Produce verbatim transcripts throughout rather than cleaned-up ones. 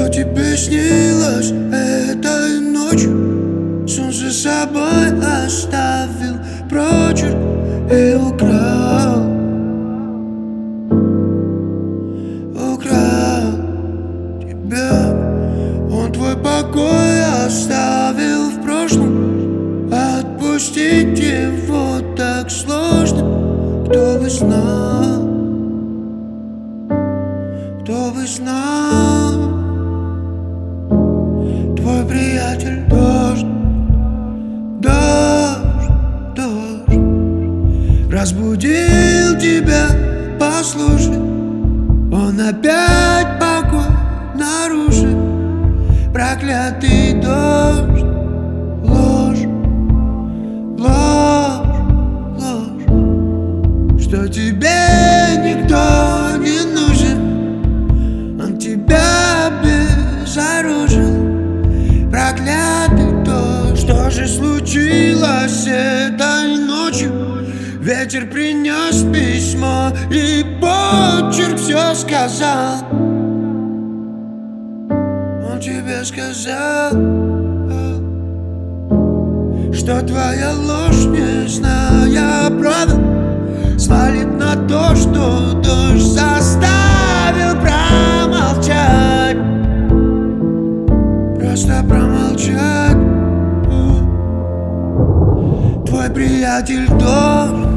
Что тебе снилось этой ночью? Сон за собой оставил прочерк и украл, украл тебя. Он твой покой оставил в прошлом. Отпустить его так сложно. Кто бы знал, кто бы знал. Твой приятель дождь, дождь, дождь разбудил тебя, послушай. Он опять покой нарушит. Проклятый дождь, ложь, ложь, ложь. Что тебе никто не нужен, он тебя обезоружил. Проклятый дождь. Что же случилось этой ночью? Ветер принес письмо и почерк все сказал. Он тебе сказал, что твоя ложь, не зная правил, свалит на то, что дождь заставил промолчать. Просто промолчать. Твой приятель дождь,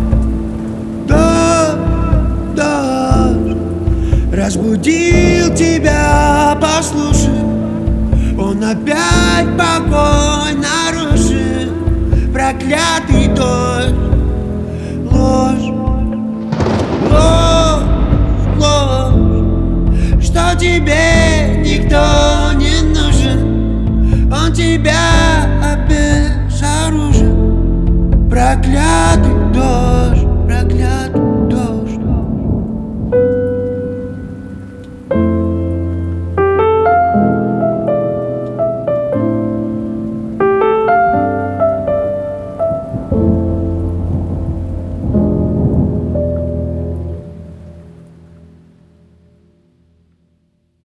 дождь, дождь разбудил тебя, послушай. Он опять покой нарушил. Проклятый дождь, ложь, ложь, ложь. Что тебе никто не нужен, он тебя обезоружил. Проклятый дождь, проклятый.